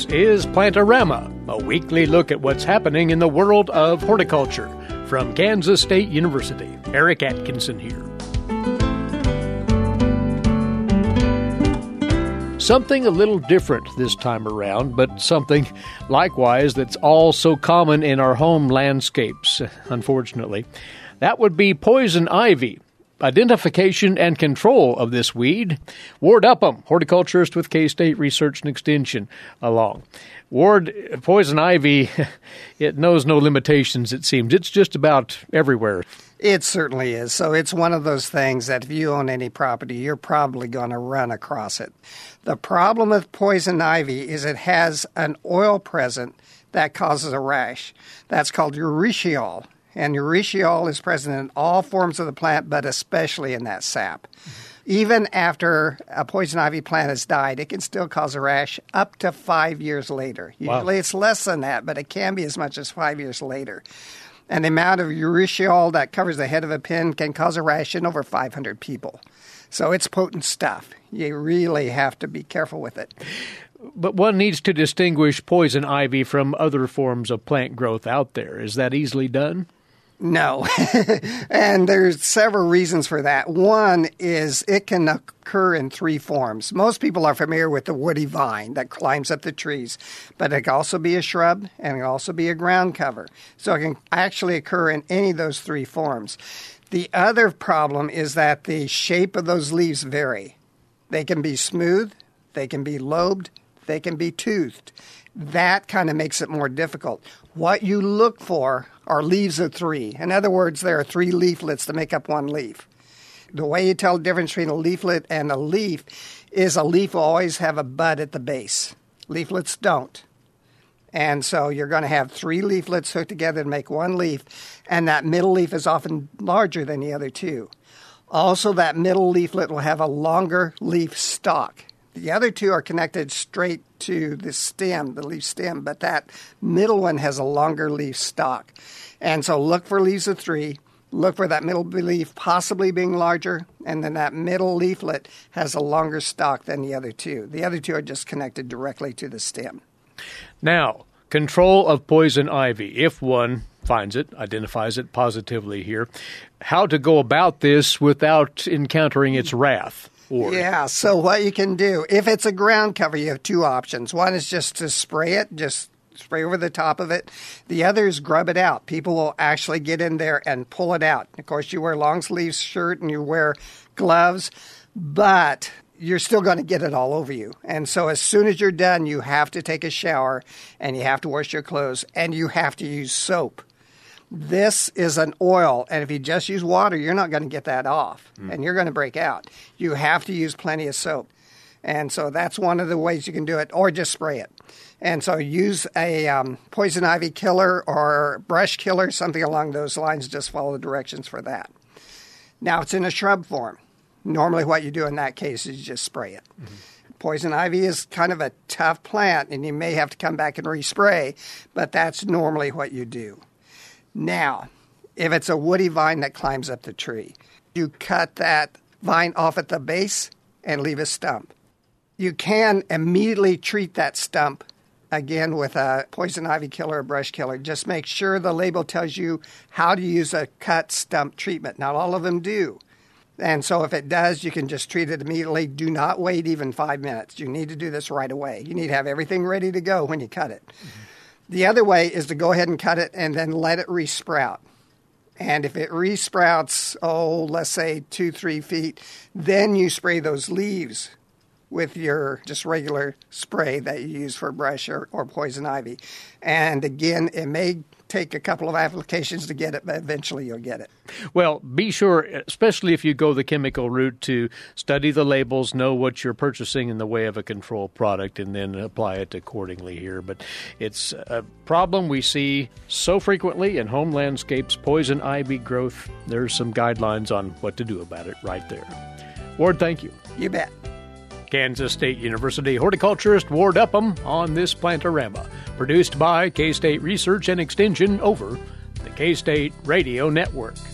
This is Plantorama, a weekly look at what's happening in the world of horticulture. From Kansas State University, Eric Atkinson here. Something a little different this time around, but something likewise that's all so common in our home landscapes, unfortunately. That would be poison ivy. Identification and control of this weed. Ward Upham, horticulturist with K-State Research and Extension, along. Ward, poison ivy, it knows no limitations, it seems. It's just about everywhere. It certainly is. So it's one of those things that if you own any property, you're probably going to run across it. The problem with poison ivy is it has an oil present that causes a rash. That's called urushiol. And urushiol is present in all forms of the plant, but especially in that sap. Even after a poison ivy plant has died, it can still cause a rash up to 5 years later. Usually it's less than that, but it can be as much as 5 years later. And the amount of urushiol that covers the head of a pin can cause a rash in over 500 people. So it's potent stuff. You really have to be careful with it. But one needs to distinguish poison ivy from other forms of plant growth out there. Is that easily done? No. And there's several reasons for that. One is it can occur in three forms. Most people are familiar with the woody vine that climbs up the trees, but it can also be a shrub and it can also be a ground cover. So it can actually occur in any of those three forms. The other problem is that the shape of those leaves vary. They can be smooth, they can be lobed, they can be toothed. That kind of makes it more difficult. What you look for are leaves of three. In other words, there are three leaflets to make up one leaf. The way you tell the difference between a leaflet and a leaf is a leaf will always have a bud at the base. Leaflets don't. And so you're going to have three leaflets hooked together to make one leaf, and that middle leaf is often larger than the other two. Also, that middle leaflet will have a longer leaf stalk. The other two are connected straight to the stem, the leaf stem, but that middle one has a longer leaf stalk. And so look for leaves of three, look for that middle leaf possibly being larger, and then that middle leaflet has a longer stalk than the other two. The other two are just connected directly to the stem. Now, control of poison ivy, if one finds it, identifies it positively here, how to go about this without encountering its wrath? Yeah, so what you can do, if it's a ground cover, you have two options. One is just to spray it, just spray over the top of it. The other is grub it out. People will actually get in there and pull it out. Of course, you wear long sleeves shirt and you wear gloves, but you're still going to get it all over you. And so as soon as you're done, you have to take a shower and you have to wash your clothes and you have to use soap. This is an oil, and if you just use water, you're not going to get that off, and you're going to break out. You have to use plenty of soap. And so that's one of the ways you can do it, or just spray it. And so use a poison ivy killer or brush killer, something along those lines. Just follow the directions for that. Now, it's in a shrub form. Normally what you do in that case is you just spray it. Poison ivy is kind of a tough plant, and you may have to come back and respray, but that's normally what you do. Now, if it's a woody vine that climbs up the tree, you cut that vine off at the base and leave a stump. You can immediately treat that stump, again, with a poison ivy killer or brush killer. Just make sure the label tells you how to use a cut stump treatment. Not all of them do. And so if it does, you can just treat it immediately. Do not wait even 5 minutes. You need to do this right away. You need to have everything ready to go when you cut it. The other way is to go ahead and cut it and then let it resprout. And if it resprouts, let's say 2-3 feet, then you spray those leaves with your just regular spray that you use for brush or poison ivy. And again, it may take a couple of applications to get it, but eventually you'll get it. Well, be sure, especially if you go the chemical route, to study the labels, know what you're purchasing in the way of a control product, and then apply it accordingly here. But it's a problem we see so frequently in home landscapes, poison ivy growth. There's some guidelines on what to do about it right there. Ward, thank you. You bet. Kansas State University horticulturist Ward Upham on this Plantorama, produced by K-State Research and Extension over the K-State Radio Network.